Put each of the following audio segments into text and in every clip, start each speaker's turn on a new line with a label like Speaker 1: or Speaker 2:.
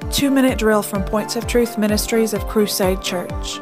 Speaker 1: 2-minute drill from Points of Truth Ministries of Crusade Church.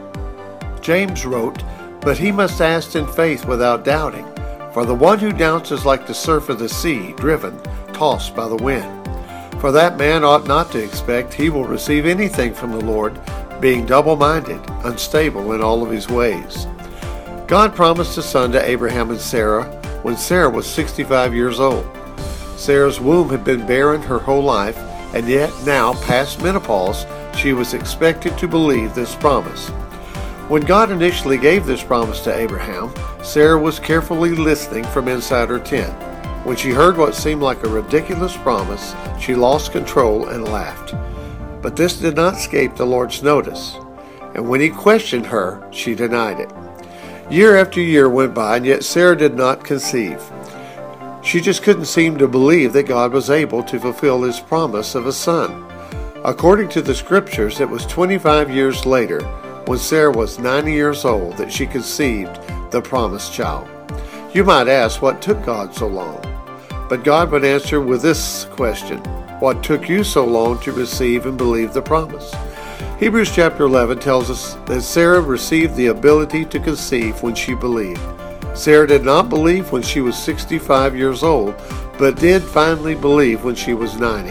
Speaker 2: James wrote, "But he must ask in faith without doubting. For the one who doubts is like the surf of the sea, driven, tossed by the wind. For that man ought not to expect he will receive anything from the Lord, being double-minded, unstable in all of his ways." God promised a son to Abraham and Sarah when Sarah was 65 years old. Sarah's womb had been barren her whole life, and yet now, past menopause, she was expected to believe this promise. When God initially gave this promise to Abraham, Sarah was carefully listening from inside her tent. When she heard what seemed like a ridiculous promise, she lost control and laughed. But this did not escape the Lord's notice, and when he questioned her, she denied it. Year after year went by, and yet Sarah did not conceive. She just couldn't seem to believe that God was able to fulfill his promise of a son. According to the scriptures, it was 25 years later, when Sarah was 90 years old, that she conceived the promised child. You might ask, what took God so long? But God would answer with this question: what took you so long to receive and believe the promise? Hebrews chapter 11 tells us that Sarah received the ability to conceive when she believed. Sarah did not believe when she was 65 years old, but did finally believe when she was 90.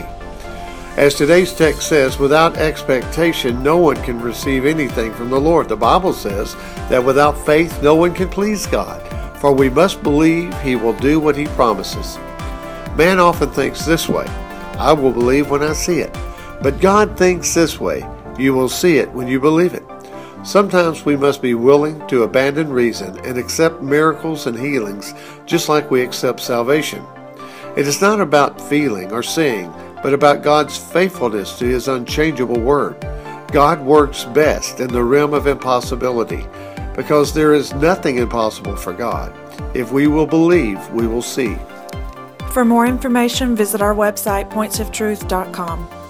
Speaker 2: As today's text says, without expectation, no one can receive anything from the Lord. The Bible says that without faith, no one can please God, for we must believe he will do what he promises. Man often thinks this way: I will believe when I see it. But God thinks this way: you will see it when you believe it. Sometimes we must be willing to abandon reason and accept miracles and healings just like we accept salvation. It is not about feeling or seeing, but about God's faithfulness to his unchangeable word. God works best in the realm of impossibility because there is nothing impossible for God. If we will believe, we will see.
Speaker 1: For more information, visit our website, pointsoftruth.com.